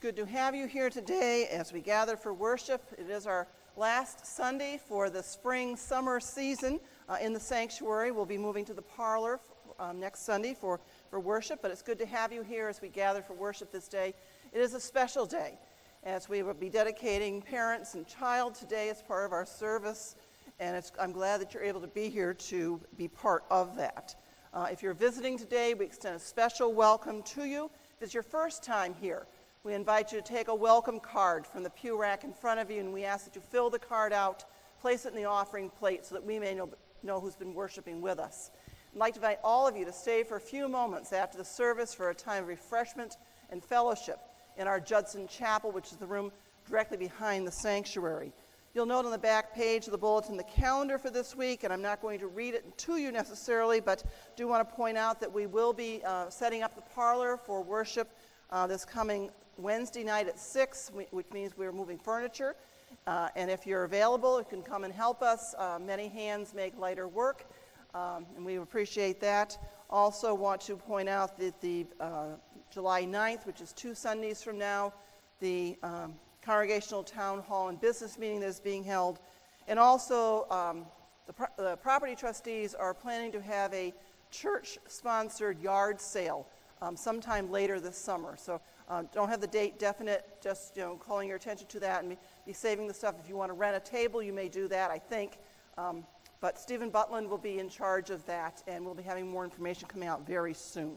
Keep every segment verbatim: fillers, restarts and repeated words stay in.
good to have you here today as we gather for worship. It is our last Sunday for the spring summer season uh, in the sanctuary. We'll be moving to the parlor um, next Sunday for, for worship, but it's good to have you here as we gather for worship this day. It is a special day as we will be dedicating parents and child today as part of our service, and it's, I'm glad that you're able to be here to be part of that. Uh, if you're visiting today, we extend a special welcome to you. If it's your first time here, we invite you to take a welcome card from the pew rack in front of you, and we ask that you fill the card out, place it in the offering plate so that we may know, know who's been worshiping with us. I'd like to invite all of you to stay for a few moments after the service for a time of refreshment and fellowship in our Judson Chapel, which is the room directly behind the sanctuary. You'll note on the back page of the bulletin the calendar for this week, and I'm not going to read it to you necessarily, but do want to point out that we will be uh, setting up the parlor for worship uh, this coming Wednesday night at six, which means we're moving furniture. Uh, and if you're available, you can come and help us. Uh, many hands make lighter work, um, and we appreciate that. Also want to point out that the uh, July ninth, which is two Sundays from now, the um, Congregational Town Hall and Business meeting that is being held. And also, um, the, pro- the property trustees are planning to have a church-sponsored yard sale um, sometime later this summer. So uh, don't have the date definite, just you know, calling your attention to that and be, be saving the stuff. If you want to rent a table, you may do that, I think. Um, but Stephen Butland will be in charge of that, and we'll be having more information coming out very soon.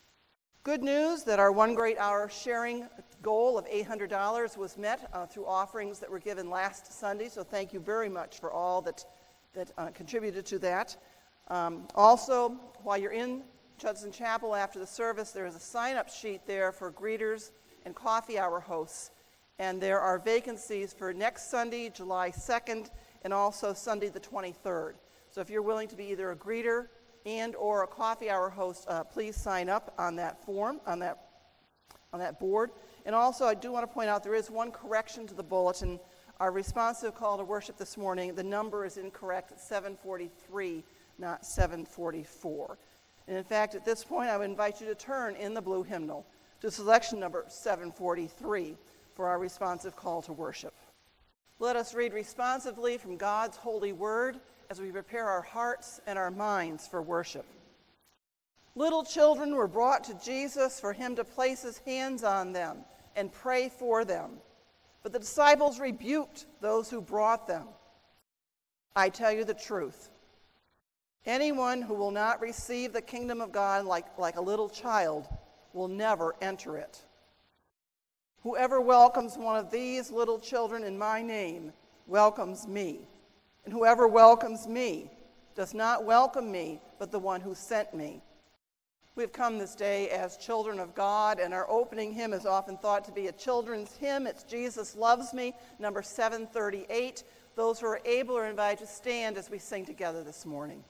Good news that our One Great Hour sharing goal of eight hundred dollars was met uh, through offerings that were given last Sunday, so thank you very much for all that, that uh, contributed to that. Um, also, while you're in Judson Chapel after the service, there is a sign-up sheet there for greeters and coffee hour hosts, and there are vacancies for next Sunday, July second, and also Sunday the twenty-third. So if you're willing to be either a greeter and or a coffee hour host, uh, please sign up on that form, on that, on that board. And also, I do want to point out there is one correction to the bulletin. Our responsive call to worship this morning, the number is incorrect. It's seven forty-three, not seven forty-four. And in fact, at this point, I would invite you to turn in the blue hymnal to selection number seven forty-three for our responsive call to worship. Let us read responsively from God's holy word as we prepare our hearts and our minds for worship. Little children were brought to Jesus for him to place his hands on them and pray for them. But the disciples rebuked those who brought them. I tell you the truth. Anyone who will not receive the kingdom of God like, like a little child will never enter it. Whoever welcomes one of these little children in my name welcomes me. And whoever welcomes me does not welcome me, but the one who sent me. We've come this day as children of God, and our opening hymn is often thought to be a children's hymn. It's Jesus Loves Me, number seven thirty-eight. Those who are able are invited to stand as we sing together this morning.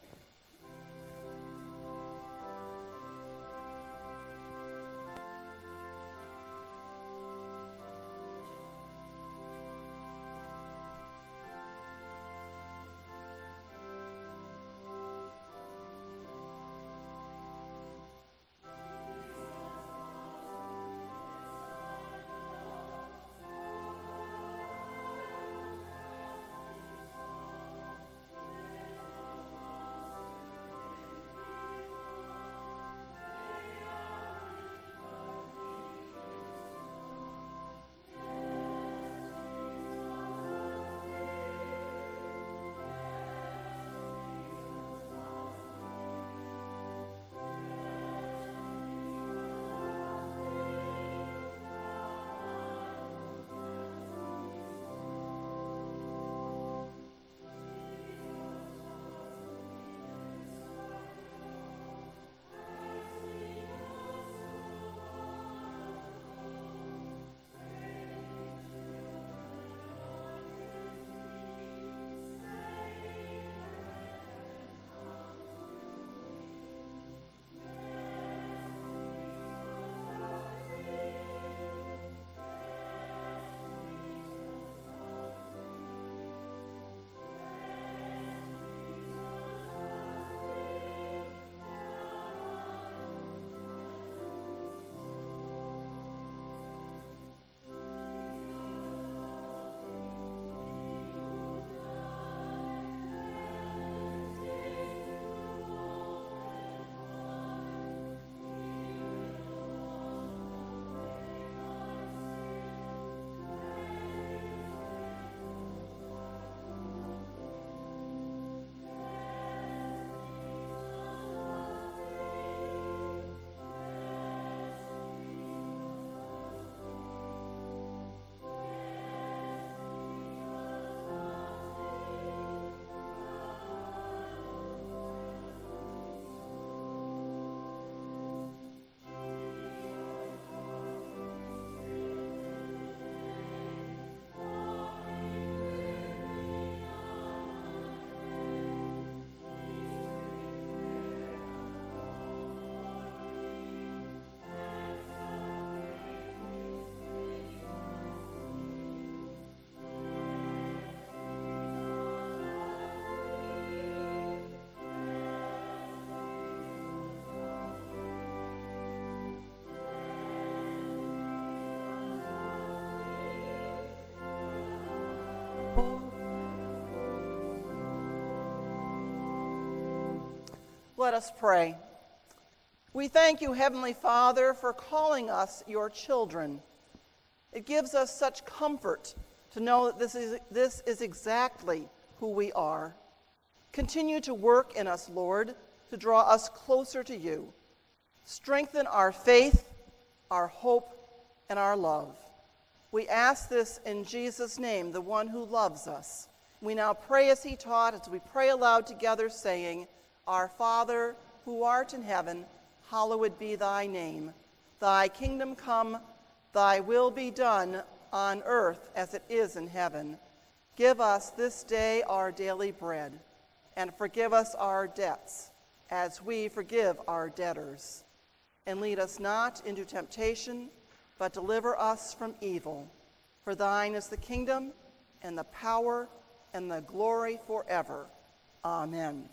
Let us pray. We thank you, Heavenly Father, for calling us your children. It gives us such comfort to know that this is, this is exactly who we are. Continue to work in us, Lord, to draw us closer to you. Strengthen our faith, our hope, and our love. We ask this in Jesus' name, the one who loves us. We now pray as he taught, as we pray aloud together, saying, Our Father, who art in heaven, hallowed be thy name. Thy kingdom come, thy will be done on earth as it is in heaven. Give us this day our daily bread, and forgive us our debts, as we forgive our debtors. And lead us not into temptation, but deliver us from evil. For thine is the kingdom, and the power, and the glory forever. Amen.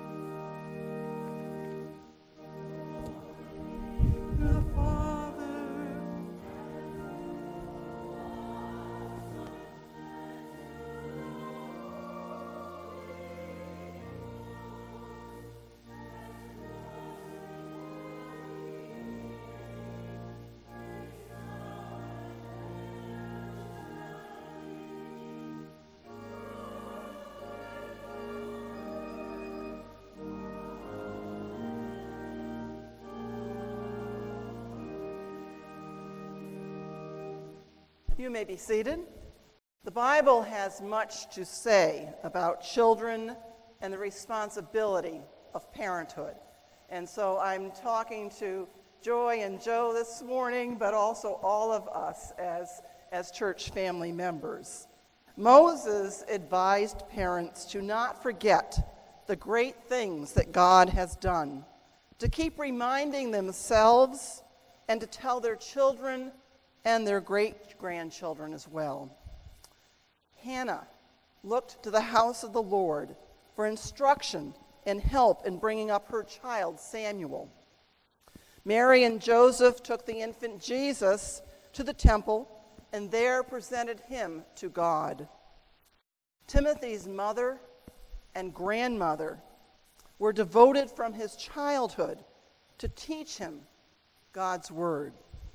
You may be seated. The Bible has much to say about children and the responsibility of parenthood. And so I'm talking to Joy and Joe this morning, but also all of us as, as church family members. Moses advised parents to not forget the great things that God has done, to keep reminding themselves and to tell their children and their great-grandchildren as well. Hannah looked to the house of the Lord for instruction and help in bringing up her child, Samuel. Mary and Joseph took the infant Jesus to the temple and there presented him to God. Timothy's mother and grandmother were devoted from his childhood to teach him God's word.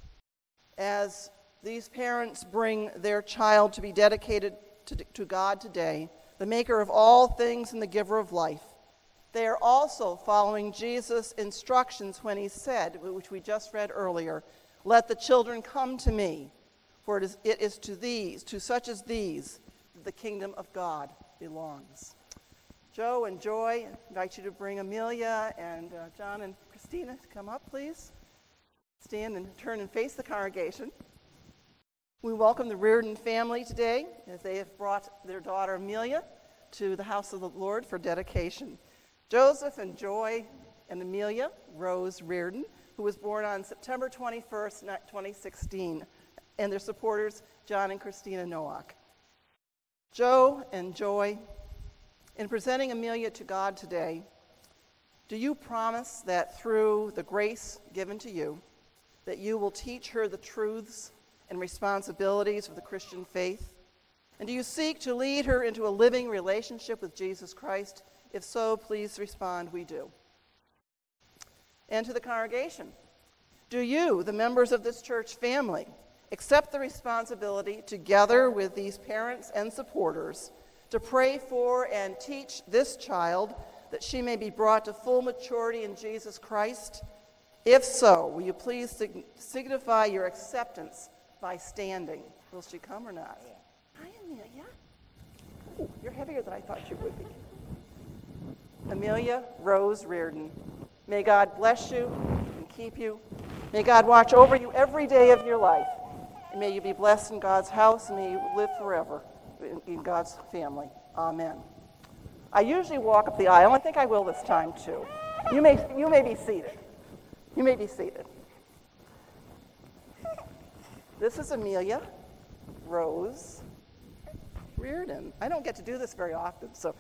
As these parents bring their child to be dedicated to, to God today, the maker of all things and the giver of life, they are also following Jesus' instructions when he said, which we just read earlier, let the children come to me, for it is, it is to these, to such as these, that the kingdom of God belongs. Joe and Joy, I invite you to bring Amelia and uh, John and Christina to come up, please. Stand and turn and face the congregation. We welcome the Reardon family today as they have brought their daughter Amelia to the house of the Lord for dedication. Joseph and Joy and Amelia Rose Reardon, who was born on September twenty-first, twenty sixteen, and their supporters, John and Christina Nowak. Joe and Joy, in presenting Amelia to God today, do you promise that through the grace given to you, that you will teach her the truths and responsibilities of the Christian faith? And do you seek to lead her into a living relationship with Jesus Christ? If so, please respond, we do. And to the congregation, do you, the members of this church family, accept the responsibility together with these parents and supporters to pray for and teach this child that she may be brought to full maturity in Jesus Christ? If so, will you please sig- signify your acceptance by standing? Will she come or not? Hi, Amelia. Ooh, you're heavier than I thought you would be. Amelia Rose Reardon, may God bless you and keep you. May God watch over you every day of your life. And may you be blessed in God's house, and may you live forever in, in God's family. Amen. I usually walk up the aisle. I think I will this time, too. You may, you may be seated. You may be seated. This is Amelia Rose Reardon. I don't get to do this very often, so.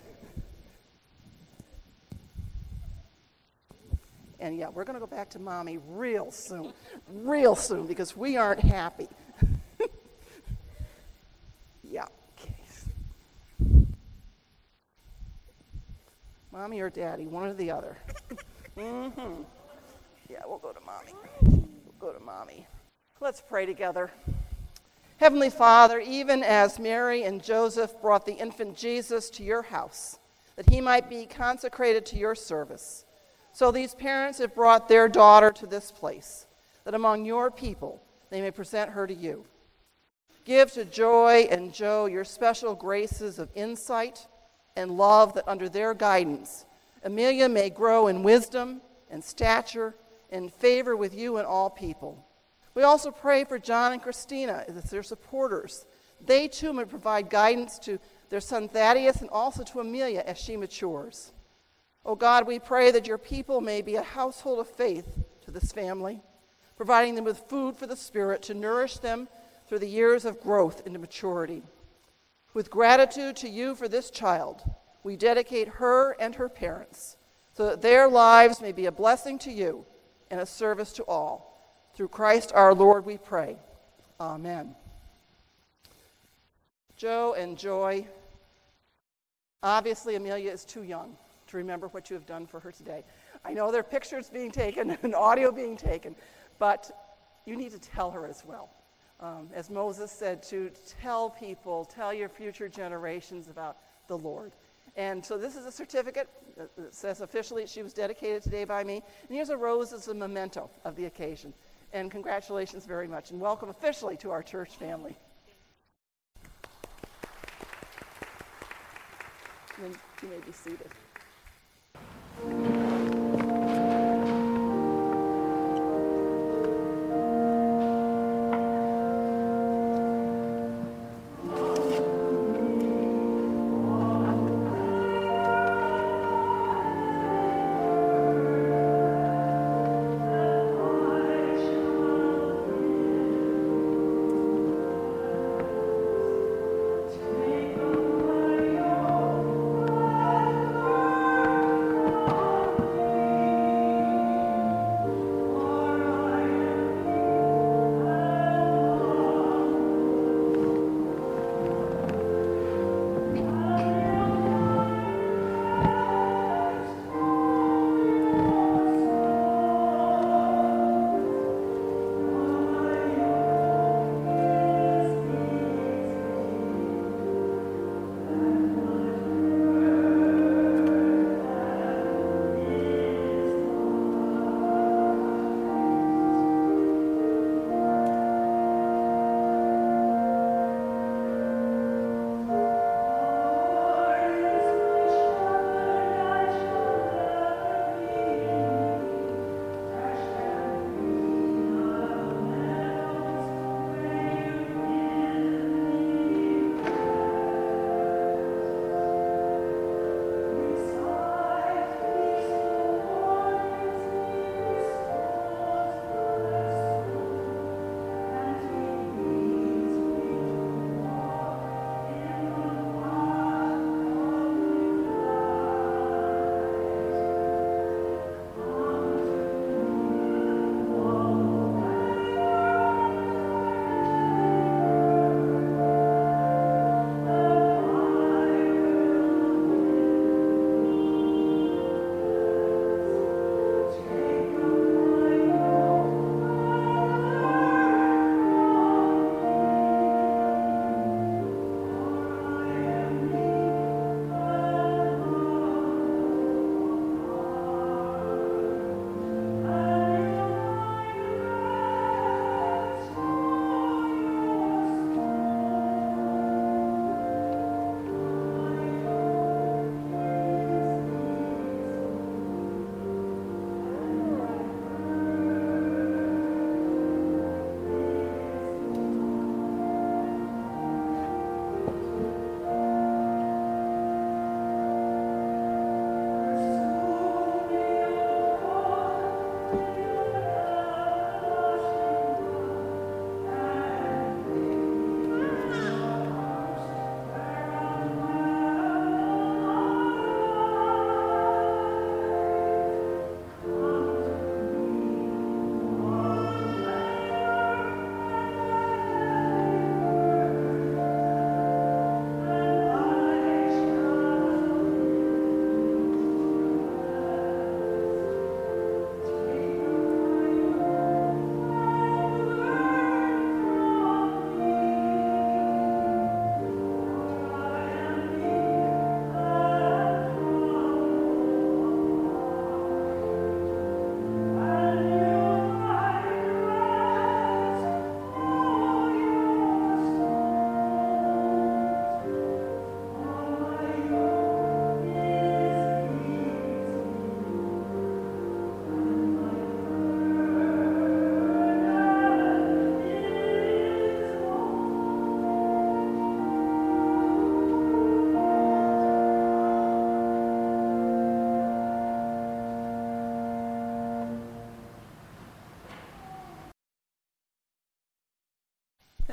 And yeah, we're going to go back to Mommy real soon, real soon, because we aren't happy. Yeah, okay. Mommy or Daddy, one or the other. Mm-hmm. Yeah, we'll go to Mommy. We'll go to Mommy. Let's pray together. Heavenly Father, even as Mary and Joseph brought the infant Jesus to your house, that he might be consecrated to your service, so these parents have brought their daughter to this place, that among your people they may present her to you. Give to Joy and Joe your special graces of insight and love, that under their guidance, Amelia may grow in wisdom and stature and favor with you and all people. We also pray for John and Christina as their supporters. They too may provide guidance to their son Thaddeus and also to Amelia as she matures. Oh God, we pray that your people may be a household of faith to this family, providing them with food for the Spirit to nourish them through the years of growth into maturity. With gratitude to you for this child, we dedicate her and her parents so that their lives may be a blessing to you and a service to all. Through Christ our Lord we pray. Amen. Joe and Joy, obviously Amelia is too young to remember what you have done for her today. I know there are pictures being taken and audio being taken, but you need to tell her as well. Um, as Moses said, to tell people, tell your future generations about the Lord. And so this is a certificate that says officially she was dedicated today by me. And here's a rose as a memento of the occasion. And congratulations very much, and welcome officially to our church family. And you may be seated. Take away your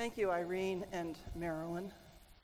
Thank you, Irene and Marilyn.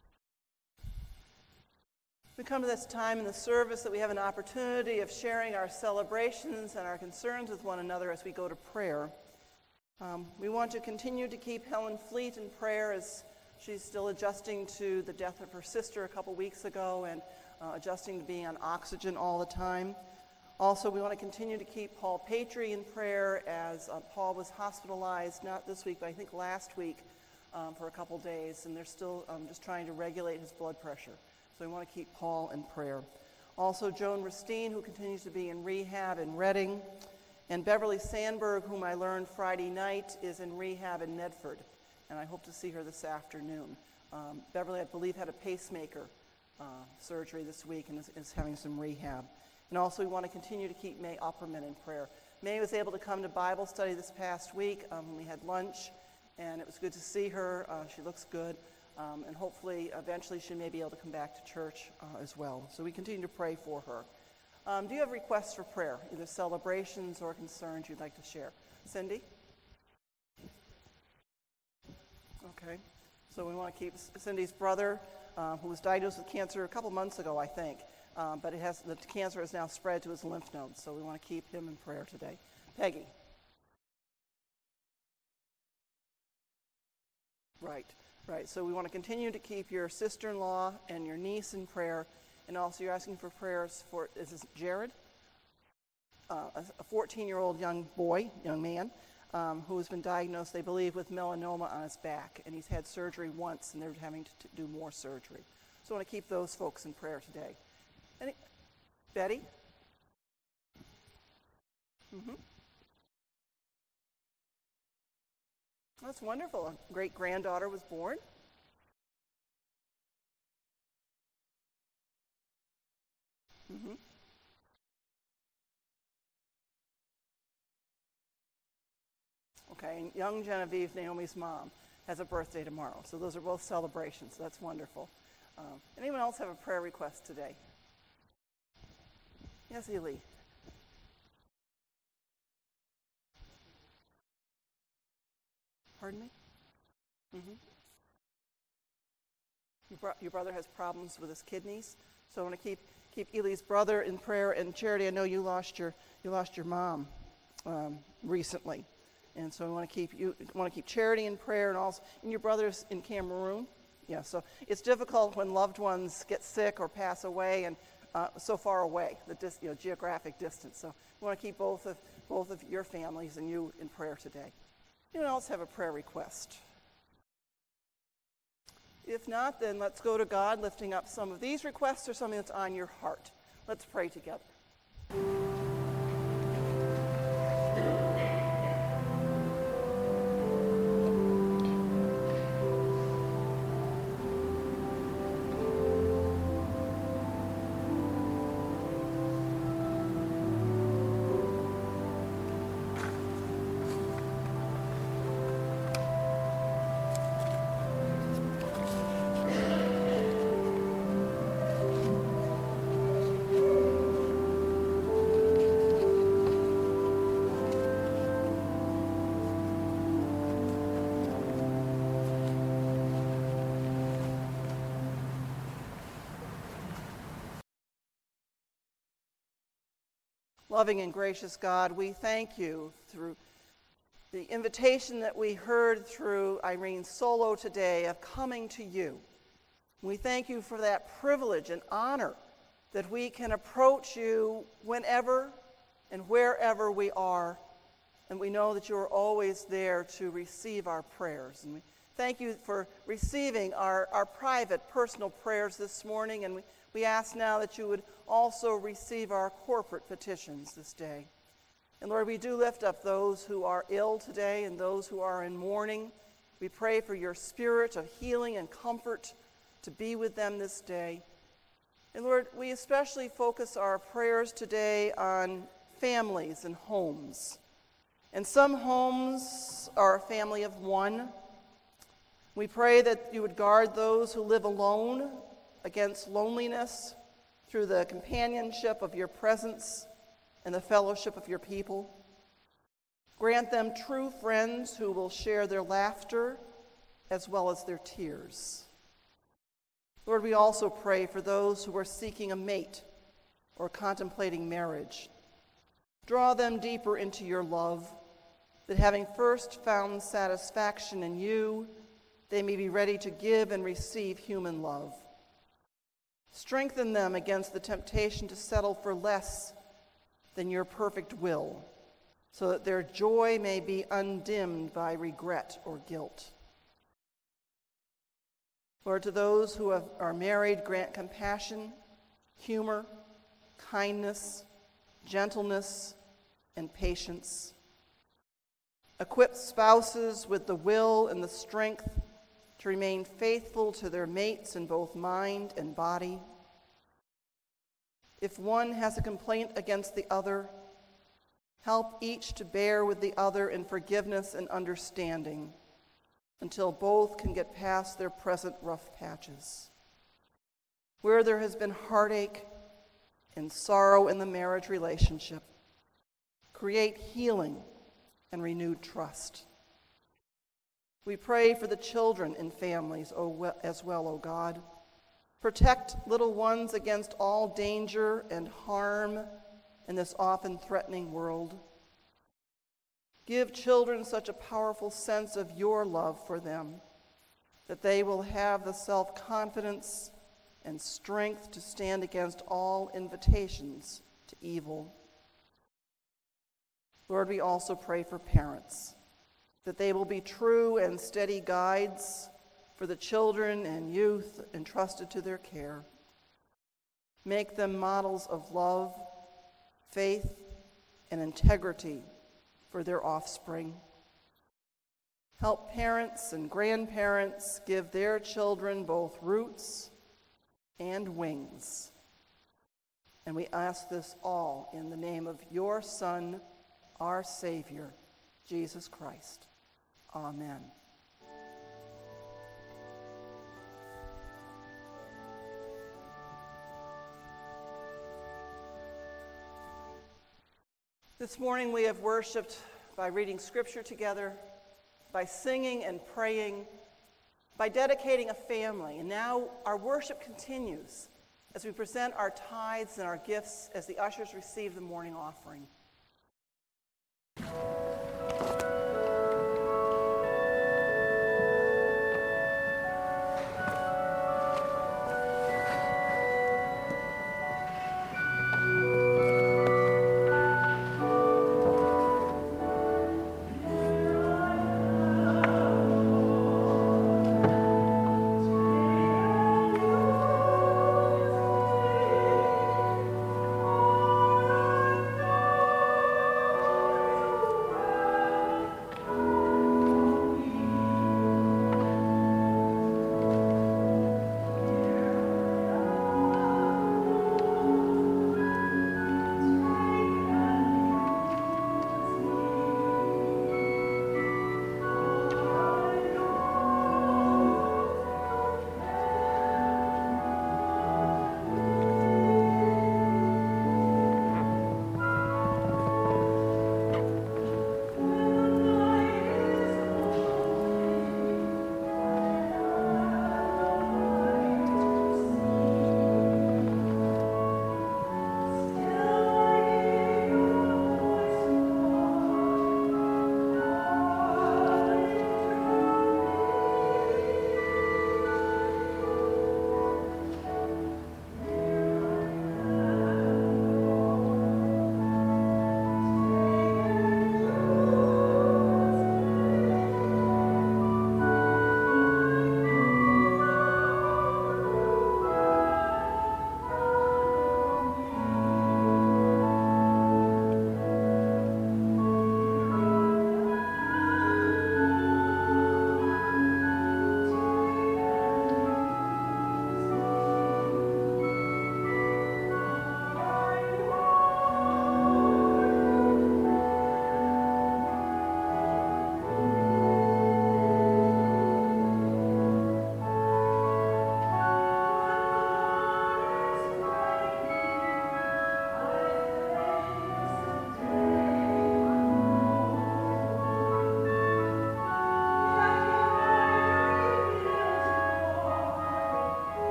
We come to this time in the service that we have an opportunity of sharing our celebrations and our concerns with one another as we go to prayer. Um, we want to continue to keep Helen Fleet in prayer as she's still adjusting to the death of her sister a couple weeks ago and uh, adjusting to being on oxygen all the time. Also, we want to continue to keep Paul Patry in prayer as uh, Paul was hospitalized, not this week, but I think last week um, for a couple days, and they're still um, just trying to regulate his blood pressure. So we want to keep Paul in prayer. Also, Joan Ristine, who continues to be in rehab in Reading, and Beverly Sandberg, whom I learned Friday night, is in rehab in Medford, and I hope to see her this afternoon. Um, Beverly, I believe, had a pacemaker uh, surgery this week and is, is having some rehab. And also, we want to continue to keep May Upperman in prayer. May was able to come to Bible study this past week. Um, we had lunch, and it was good to see her. Uh, she looks good. Um, and hopefully, eventually, she may be able to come back to church uh, as well. So we continue to pray for her. Um, do you have requests for prayer, either celebrations or concerns you'd like to share? Cindy? Okay. So we want to keep Cindy's brother, uh, who was diagnosed with cancer a couple months ago, I think. Um, but it has the cancer has now spread to his lymph nodes, so we want to keep him in prayer today. Peggy? Right. Right, so we want to continue to keep your sister-in-law and your niece in prayer, and also you're asking for prayers for, is this Jared? Uh, a fourteen-year-old young boy, young man, um, who has been diagnosed, they believe, with melanoma on his back, and he's had surgery once, and they're having to t- do more surgery. So I want to keep those folks in prayer today. Any, Betty? Mm-hmm. That's wonderful. A great-granddaughter was born. Mm-hmm. Okay, and young Genevieve, Naomi's mom, has a birthday tomorrow. So those are both celebrations. So that's wonderful. Um, anyone else have a prayer request today? Yes, Ely. Pardon me? Mm-hmm. Your, bro- your brother has problems with his kidneys, so I want to keep keep Ely's brother in prayer. And Charity, I know you lost your you lost your mom um, recently, and so I want to keep you want to keep Charity in prayer, and also and your brother's in Cameroon. Yeah, so it's difficult when loved ones get sick or pass away, and uh, so far away, the dis- you know, geographic distance. So we want to keep both of both of your families and you in prayer today. Anyone else have a prayer request? If not, then let's go to God, lifting up some of these requests or something that's on your heart. Let's pray together. Loving and gracious God, we thank you through the invitation that we heard through Irene's solo today of coming to you. We thank you for that privilege and honor that we can approach you whenever and wherever we are, and we know that you are always there to receive our prayers. And we thank you for receiving our, our private, personal prayers this morning, and we, we ask now that you would also receive our corporate petitions this day. And Lord, we do lift up those who are ill today and those who are in mourning. We pray for your spirit of healing and comfort to be with them this day. And Lord, we especially focus our prayers today on families and homes. And some homes are a family of one. We pray that you would guard those who live alone against loneliness through the companionship of your presence and the fellowship of your people. Grant them true friends who will share their laughter as well as their tears. Lord, we also pray for those who are seeking a mate or contemplating marriage. Draw them deeper into your love, that having first found satisfaction in you, they may be ready to give and receive human love. Strengthen them against the temptation to settle for less than your perfect will, so that their joy may be undimmed by regret or guilt. Lord, to those who have, are married, grant compassion, humor, kindness, gentleness, and patience. Equip spouses with the will and the strength to remain faithful to their mates in both mind and body. If one has a complaint against the other, help each to bear with the other in forgiveness and understanding until both can get past their present rough patches. Where there has been heartache and sorrow in the marriage relationship, create healing and renewed trust. We pray for the children in families as well, O God. Protect little ones against all danger and harm in this often threatening world. Give children such a powerful sense of your love for them that they will have the self-confidence and strength to stand against all invitations to evil. Lord, we also pray for parents, that they will be true and steady guides for the children and youth entrusted to their care. Make them models of love, faith, and integrity for their offspring. Help parents and grandparents give their children both roots and wings. And we ask this all in the name of your Son, our Savior, Jesus Christ. Amen. This morning we have worshiped by reading scripture together, by singing and praying, by dedicating a family. And now our worship continues as we present our tithes and our gifts as the ushers receive the morning offering.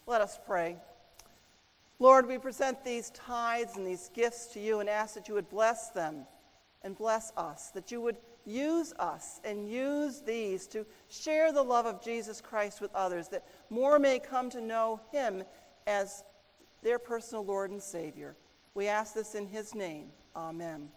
Let us pray. Lord, we present these tithes and these gifts to you and ask that you would bless them and bless us, that you would use us and use these to share the love of Jesus Christ with others, that more may come to know him as their personal Lord and Savior. We ask this in his name. Amen.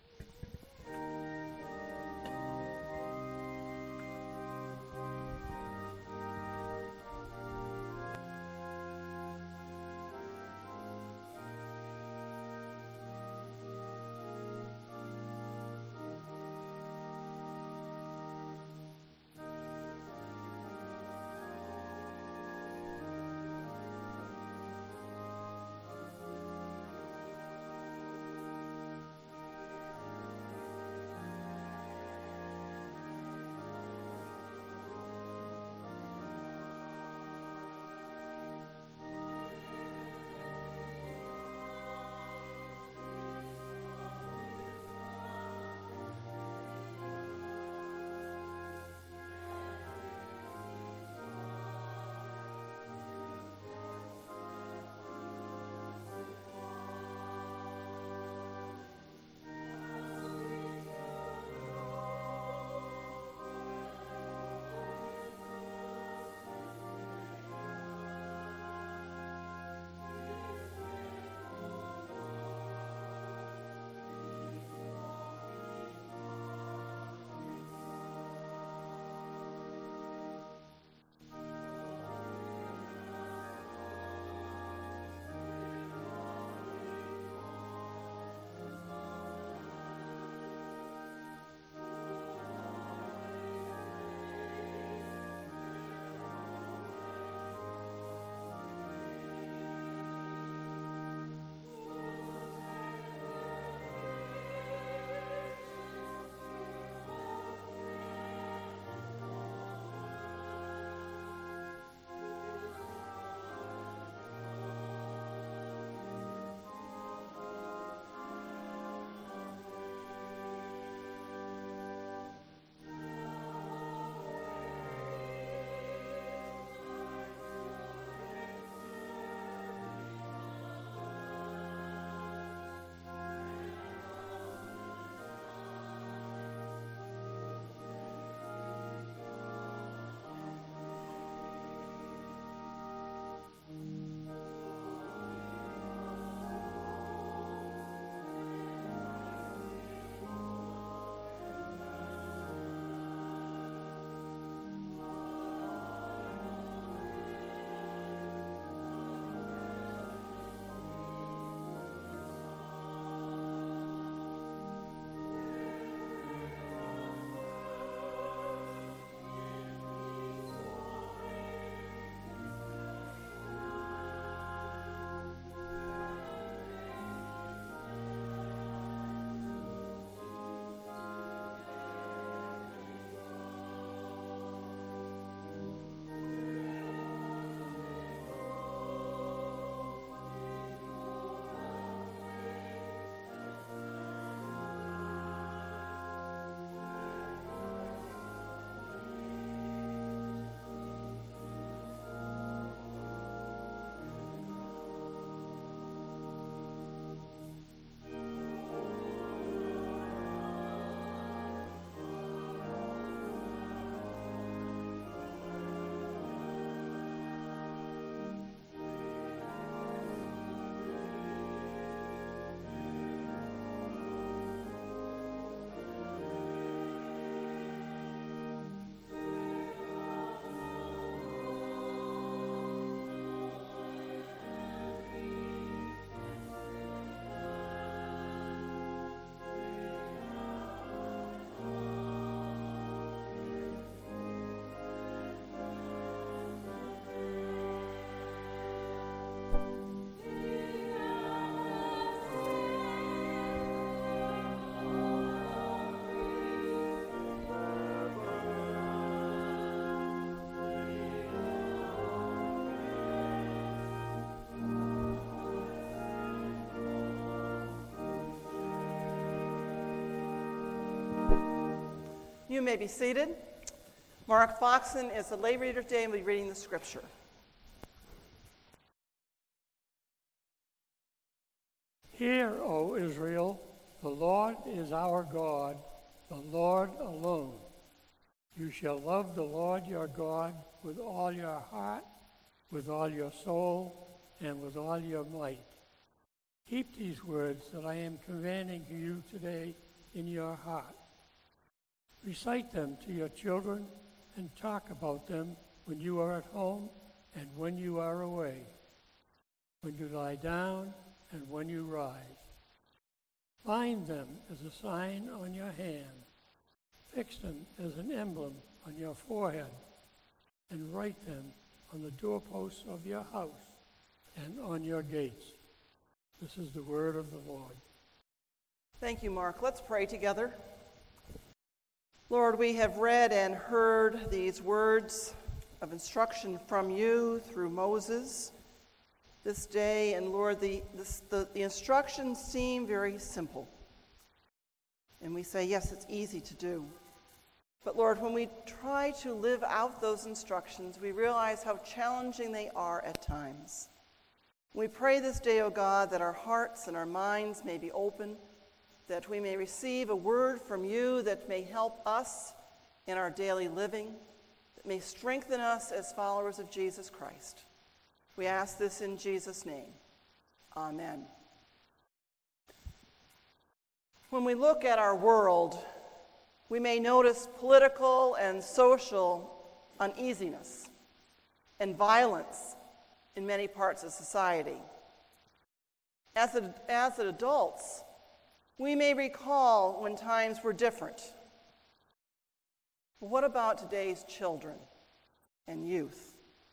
You may be seated. Mark Foxon is the lay reader today and will be reading the scripture. Hear, O Israel, the Lord is our God, the Lord alone. You shall love the Lord your God with all your heart, with all your soul, and with all your might. Keep these words that I am commanding to you today in your heart. Recite them to your children and talk about them when you are at home and when you are away, when you lie down and when you rise. Bind them as a sign on your hand. Fix them as an emblem on your forehead, and write them on the doorposts of your house and on your gates. This is the word of the Lord. Thank you, Mark. Let's pray together. Lord, we have read and heard these words of instruction from you through Moses this day, and Lord, the, this, the, the instructions seem very simple. And we say, yes, it's easy to do. But Lord, when we try to live out those instructions, we realize how challenging they are at times. We pray this day, O God, that our hearts and our minds may be open, that we may receive a word from you that may help us in our daily living, that may strengthen us as followers of Jesus Christ. We ask this in Jesus' name. Amen. When we look at our world, we may notice political and social uneasiness and violence in many parts of society. As, a, as adults, we may recall when times were different. But what about today's children and youth?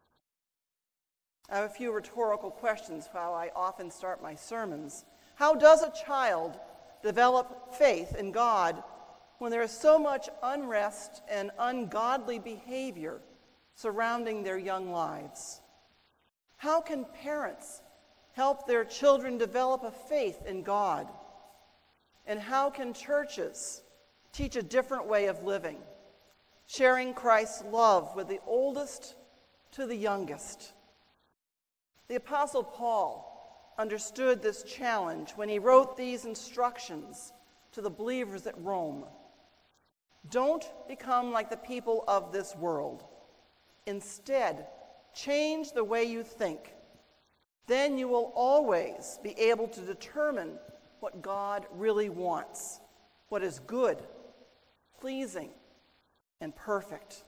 I have a few rhetorical questions how I often start my sermons. How does a child develop faith in God when there is so much unrest and ungodly behavior surrounding their young lives? How can parents help their children develop a faith in God? And how can churches teach a different way of living, sharing Christ's love with the oldest to the youngest? The Apostle Paul understood this challenge when he wrote these instructions to the believers at Rome. Don't become like the people of this world. Instead, change the way you think. Then you will always be able to determine what God really wants, what is good, pleasing, and perfect.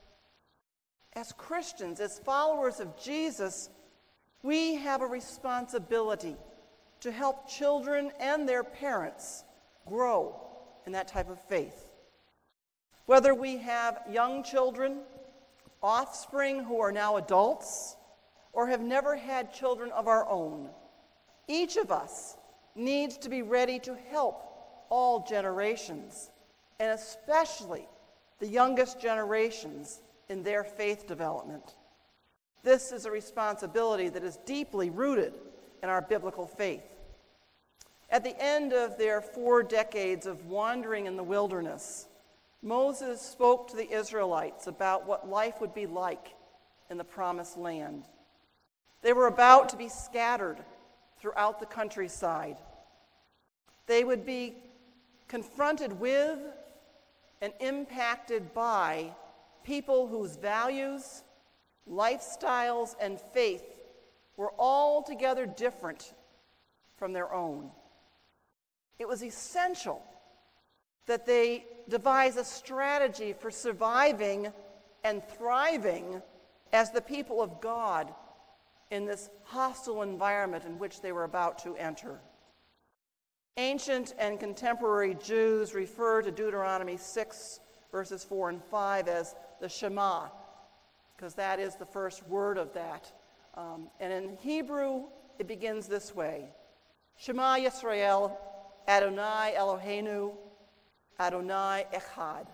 As Christians, as followers of Jesus, we have a responsibility to help children and their parents grow in that type of faith. Whether we have young children, offspring who are now adults, or have never had children of our own, each of us needs to be ready to help all generations, and especially the youngest generations in their faith development. This is a responsibility that is deeply rooted in our biblical faith. At the end of their four decades of wandering in the wilderness, Moses spoke to the Israelites about what life would be like in the promised land. They were about to be scattered throughout the countryside. They would be confronted with and impacted by people whose values, lifestyles, and faith were altogether different from their own. It was essential that they devise a strategy for surviving and thriving as the people of God in this hostile environment in which they were about to enter. Ancient and contemporary Jews refer to Deuteronomy six, verses four and five as the Shema, because that is the first word of that. Um, and in Hebrew, it begins this way: Shema Yisrael, Adonai Eloheinu, Adonai Echad.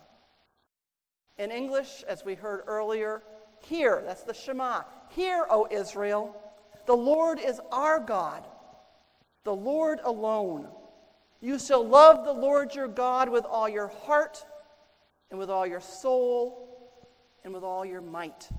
In English, as we heard earlier, hear, that's the Shema. Hear, O Israel, the Lord is our God, the Lord alone. You shall love the Lord your God with all your heart and with all your soul and with all your might.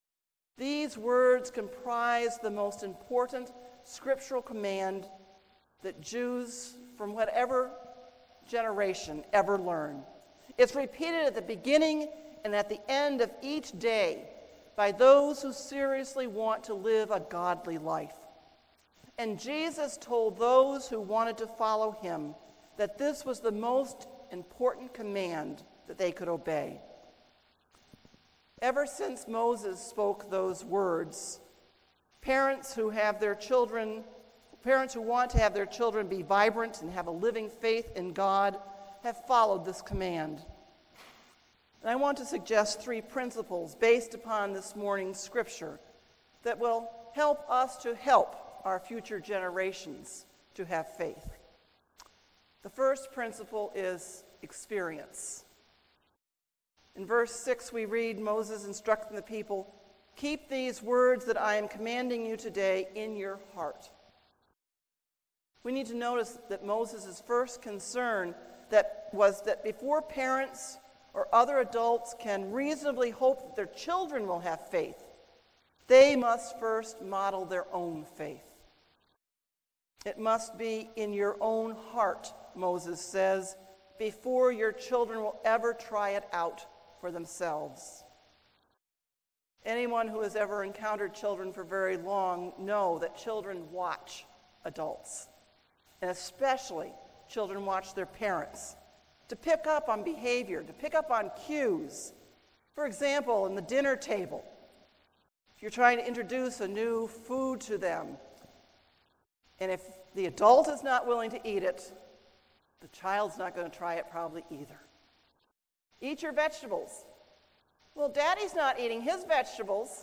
These words comprise the most important scriptural command that Jews from whatever generation ever learn. It's repeated at the beginning and at the end of each day by those who seriously want to live a godly life. And Jesus told those who wanted to follow him that this was the most important command that they could obey. Ever since Moses spoke those words, parents who have their children, parents who want to have their children be vibrant and have a living faith in God have followed this command. And I want to suggest three principles based upon this morning's scripture that will help us to help our future generations to have faith. The first principle is experience. In verse six, we read Moses instructing the people, "Keep these words that I am commanding you today in your heart." We need to notice that Moses' first concern that was that before parents or other adults can reasonably hope that their children will have faith, they must first model their own faith. It must be in your own heart, Moses says, before your children will ever try it out for themselves. Anyone who has ever encountered children for very long know that children watch adults, and especially children watch their parents to pick up on behavior, to pick up on cues. For example, in the dinner table, if you're trying to introduce a new food to them, and if the adult is not willing to eat it, the child's not going to try it probably either. Eat your vegetables. Well, Daddy's not eating his vegetables.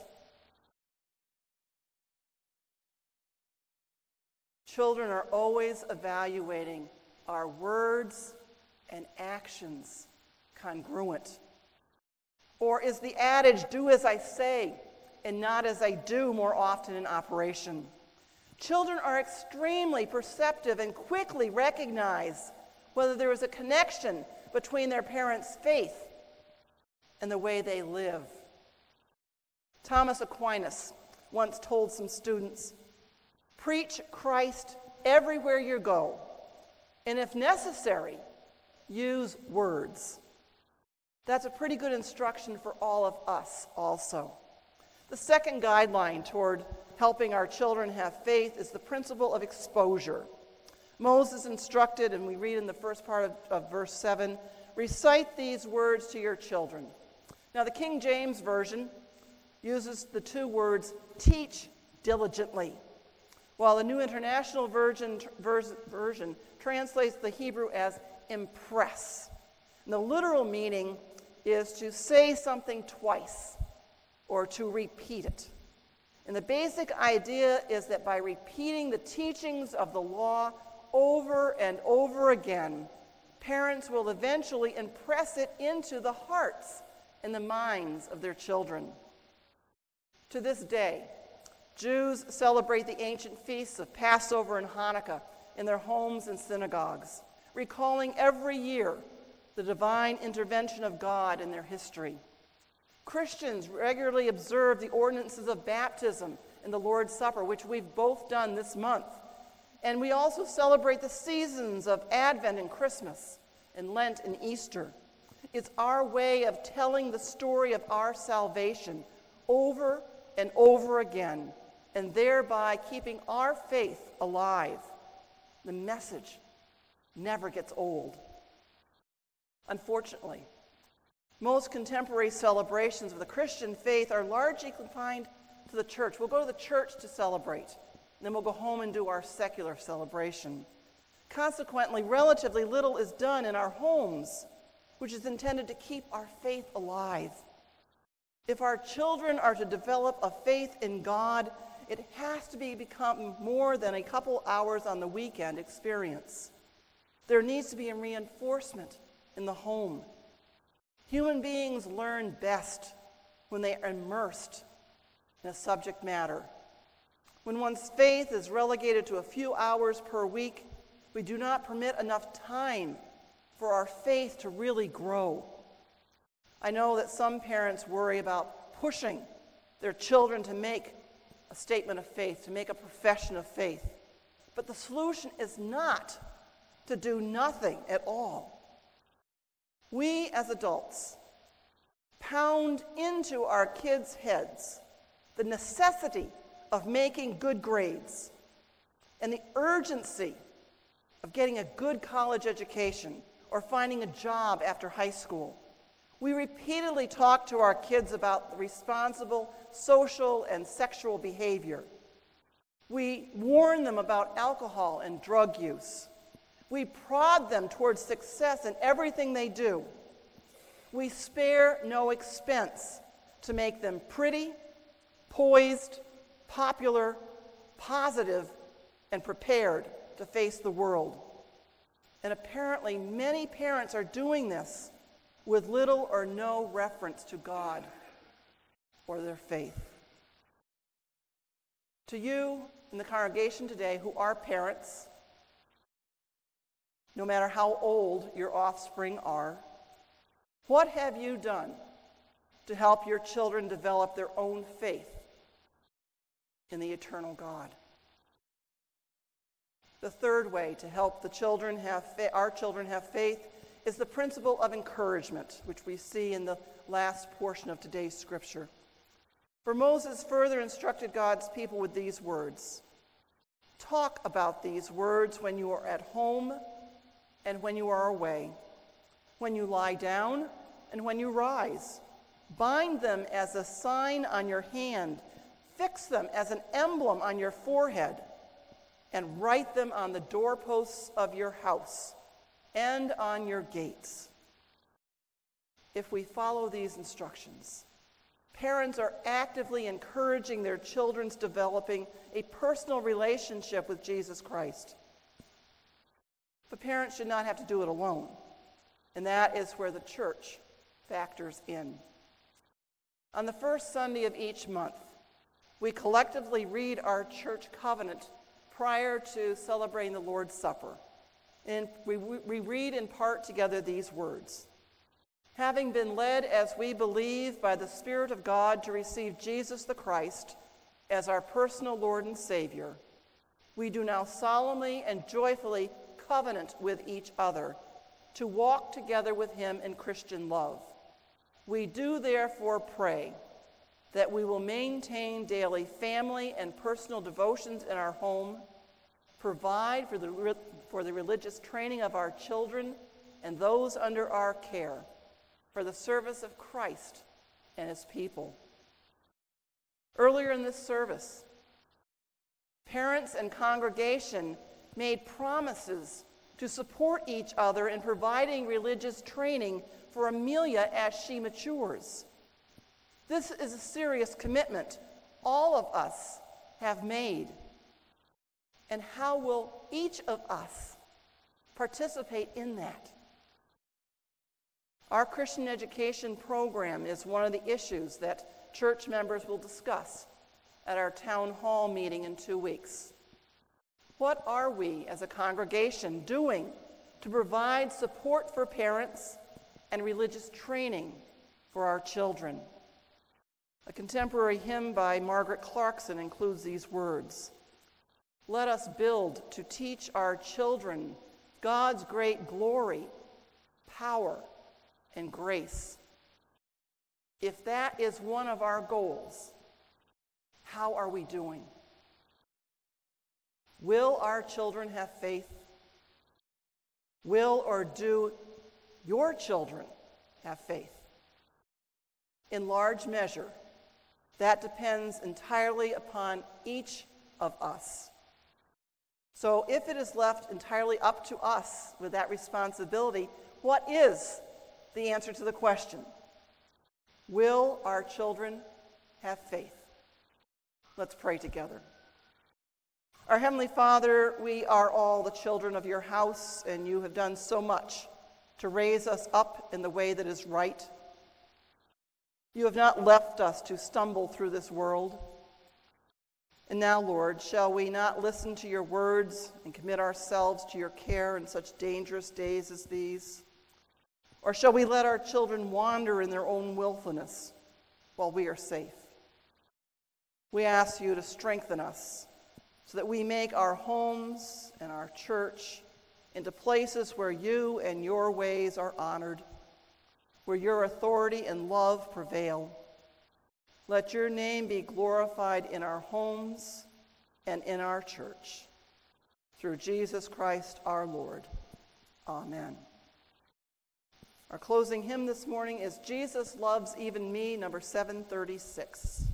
Children are always evaluating, are words and actions congruent? Or is the adage, do as I say and not as I do, more often in operation? Children are extremely perceptive and quickly recognize whether there is a connection between their parents' faith and the way they live. Thomas Aquinas once told some students, "Preach Christ everywhere you go, and if necessary, use words." That's a pretty good instruction for all of us also. The second guideline toward helping our children have faith is the principle of exposure. Moses instructed, and we read in the first part of, of verse seven, recite these words to your children. Now the King James Version uses the two words teach diligently, while the New International Version, version translates the Hebrew as impress. And the literal meaning is to say something twice or to repeat it. And the basic idea is that by repeating the teachings of the law over and over again, parents will eventually impress it into the hearts and the minds of their children. To this day, Jews celebrate the ancient feasts of Passover and Hanukkah in their homes and synagogues, recalling every year the divine intervention of God in their history. Christians regularly observe the ordinances of baptism and the Lord's Supper, which we've both done this month. And we also celebrate the seasons of Advent and Christmas and Lent and Easter. It's our way of telling the story of our salvation over and over again, and thereby keeping our faith alive. The message never gets old. Unfortunately, most contemporary celebrations of the Christian faith are largely confined to the church. We'll go to the church to celebrate, and then we'll go home and do our secular celebration. Consequently, relatively little is done in our homes, which is intended to keep our faith alive. If our children are to develop a faith in God, it has to be become more than a couple hours on the weekend experience. There needs to be a reinforcement in the home. Human beings learn best when they are immersed in a subject matter. When one's faith is relegated to a few hours per week, we do not permit enough time for our faith to really grow. I know that some parents worry about pushing their children to make a statement of faith, to make a profession of faith. But the solution is not to do nothing at all. We as adults pound into our kids' heads the necessity of making good grades and the urgency of getting a good college education or finding a job after high school. We repeatedly talk to our kids about responsible social and sexual behavior. We warn them about alcohol and drug use. We prod them towards success in everything they do. We spare no expense to make them pretty, poised, popular, positive, and prepared to face the world. And apparently, many parents are doing this with little or no reference to God or their faith. To you in the congregation today who are parents, no matter how old your offspring are, what have you done to help your children develop their own faith in the eternal God? The third way to help the children have fa- our children have faith is the principle of encouragement, which we see in the last portion of today's scripture. For Moses further instructed God's people with these words. Talk about these words when you are at home and when you are away, when you lie down and when you rise. Bind them as a sign on your hand. Fix them as an emblem on your forehead. And write them on the doorposts of your house and on your gates. If we follow these instructions, parents are actively encouraging their children's developing a personal relationship with Jesus Christ. But parents should not have to do it alone, and that is where the church factors in. On the first Sunday of each month, we collectively read our church covenant prior to celebrating the Lord's Supper. And we, we read in part together these words. Having been led, as we believe, by the Spirit of God to receive Jesus the Christ as our personal Lord and Savior, we do now solemnly and joyfully covenant with each other to walk together with him in Christian love. We do therefore pray that we will maintain daily family and personal devotions in our home, provide for the, for the religious training of our children and those under our care, for the service of Christ and his people. Earlier in this service, parents and congregation made promises to support each other in providing religious training for Amelia as she matures. This is a serious commitment all of us have made. And how will each of us participate in that? Our Christian education program is one of the issues that church members will discuss at our town hall meeting in two weeks. What are we as a congregation doing to provide support for parents and religious training for our children? A contemporary hymn by Margaret Clarkson includes these words. Let us build to teach our children God's great glory, power, and grace. If that is one of our goals, how are we doing? Will our children have faith? Will or do your children have faith? In large measure, that depends entirely upon each of us. So if it is left entirely up to us with that responsibility, what is the answer to the question? Will our children have faith? Let's pray together. Our Heavenly Father, we are all the children of your house, and you have done so much to raise us up in the way that is right. You have not left us to stumble through this world. And now, Lord, shall we not listen to your words and commit ourselves to your care in such dangerous days as these? Or shall we let our children wander in their own willfulness while we are safe? We ask you to strengthen us so that we make our homes and our church into places where you and your ways are honored, where your authority and love prevail. Let your name be glorified in our homes and in our church. Through Jesus Christ our Lord. Amen. Our closing hymn this morning is Jesus Loves Even Me, number seven thirty-six.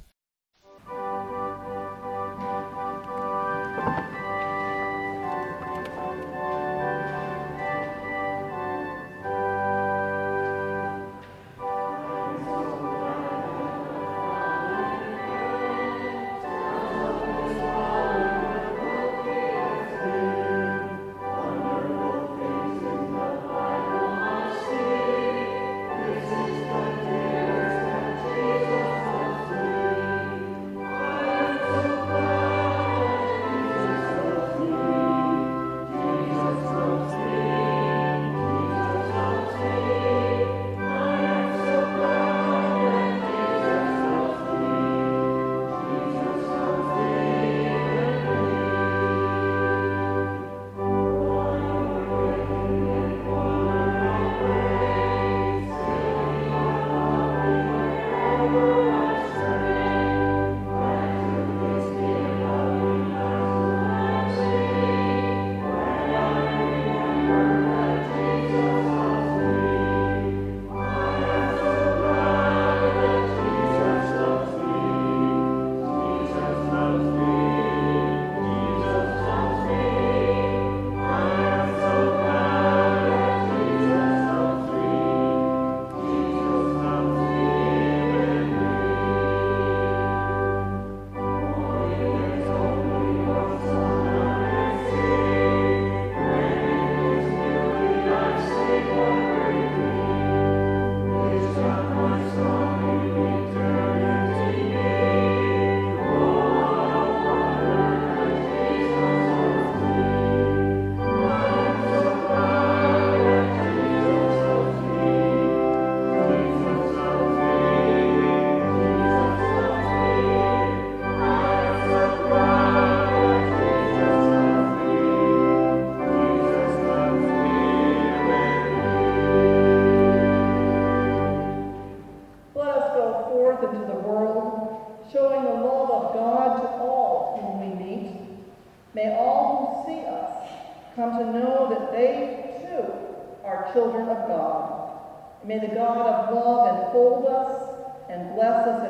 Children of God. May the God of love enfold us and bless us